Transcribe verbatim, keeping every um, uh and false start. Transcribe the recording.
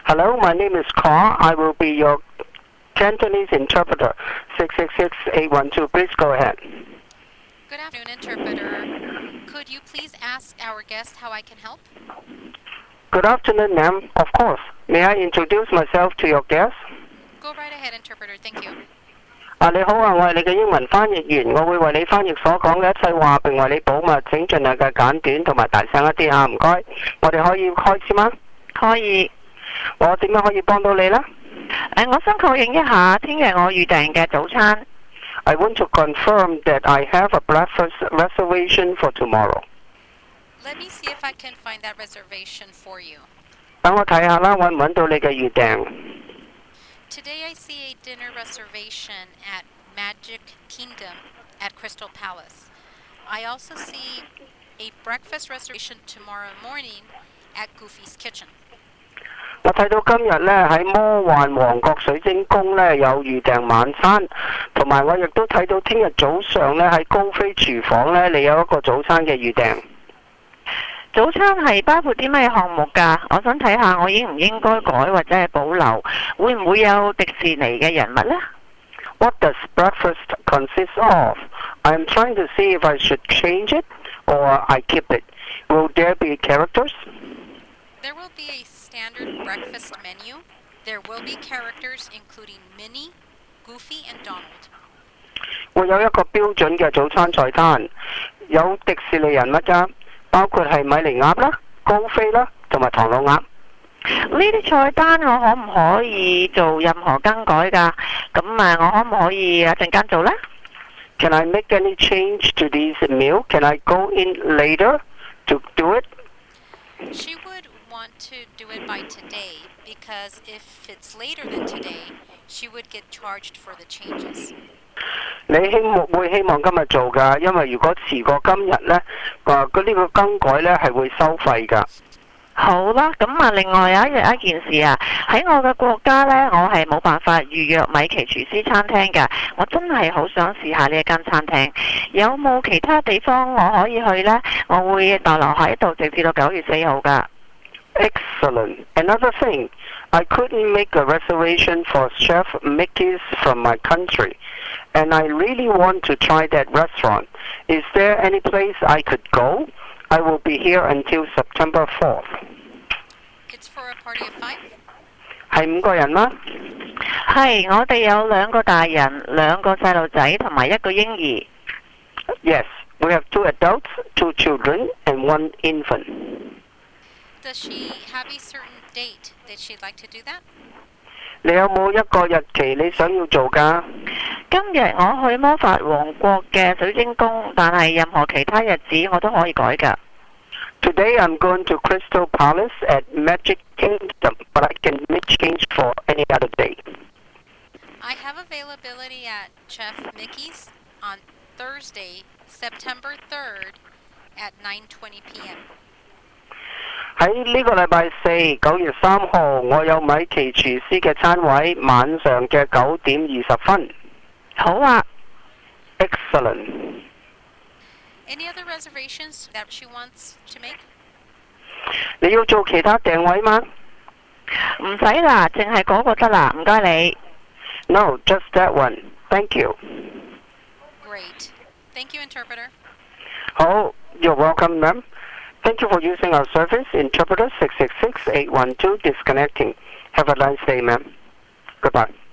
Hello, my name is Carl. I will be your Cantonese interpreter. six six six, eight one two. Please go ahead. Good afternoon, interpreter. Could you please ask our guest how I can help? Good afternoon, ma'am. Of course. May I introduce myself to your guest? Go right ahead, interpreter. Thank you. 啊，你好啊，我係你嘅英文翻譯員，我會為你翻譯所講嘅一切話，並為你保密。請盡量嘅簡短同埋大聲一啲啊，唔該。我哋可以開始嗎？ 可以。 我點樣可以幫到你呢？ 誒，我想確認一下，聽日我預訂嘅早餐。 I want to confirm that I have a breakfast reservation for tomorrow. Let me see if I can find that reservation for you. 等我睇下啦，揾唔揾到你嘅預訂。 Today I see a dinner reservation at Magic Kingdom at Crystal Palace. I also see a breakfast reservation tomorrow morning at Goofy's Kitchen. 我睇到今日呢喺魔幻王國水晶宮呢有預訂晚餐，同埋我亦都睇到聽日早上呢喺高飛廚房呢你有一個早餐嘅預訂。 早餐係包括啲咩項目㗎？我想睇下我應唔應該改或者係保留，會唔會有迪士尼嘅人物呢？ What does breakfast consist of? I'm trying to see if I should change it or I keep it. Will there be characters? There will be a standard breakfast menu. There will be characters including Minnie, Goofy, and Donald. 會有一個標準嘅早餐菜單，有迪士尼人物㗎。包括係米尼鴨啦、高飛啦，同埋唐老鴨。呢啲菜單我可唔可以做任何更改㗎？咁啊，我可唔可以一陣間做呢？ Can I make any change to this meal? Can I go in later to do it? She would want to do it by today because if it's later than today, she would get charged for the changes. 你希望會希望今日做㗎，因為如果遲過今日呢，誒嗰呢個更改呢係會收費㗎。 好啦，咁啊，另外有一樣一件事啊，喺我嘅國家呢，我係冇辦法預約米奇廚師餐廳㗎。我真係好想試下呢一間餐廳，有冇其他地方我可以去呢？我會逗留喺度直至到九月四號㗎。 Excellent. Another thing, I couldn't make a reservation for Chef Mickey's from my country, and I really want to try that restaurant. Is there any place I could go? I will be here until September fourth. It's for a party of five? 係五個人嗎？ 係，我哋有兩個大人、兩個細路仔同埋一個嬰兒。 Yes, we have two adults, two children, and one infant. Does she have a certain date that she'd like to do that? 你有冇一個日期你想要做㗎？ 今日我去魔法王國嘅水晶宮，但係任何其他日子我都可以改㗎。 Today I'm going to Crystal Palace at Magic Kingdom, but I can make change for any other day. I have availability at Chef Mickey's on Thursday, September third at nine twenty p m 喺呢個禮拜四九月三號，我有米奇廚師嘅餐位，晚上嘅九點二十分。 好啊 ，Excellent. Any other reservations that she wants to make? 你要做其他訂位嗎？ 唔使啦，淨係嗰個得啦，唔該你。 No, just that one. Thank you. Great. Thank you, interpreter. 好 ，You're welcome, ma'am. Thank you for using our service. Interpreter six six six, eight one two disconnecting. Have a nice day, ma'am. Goodbye.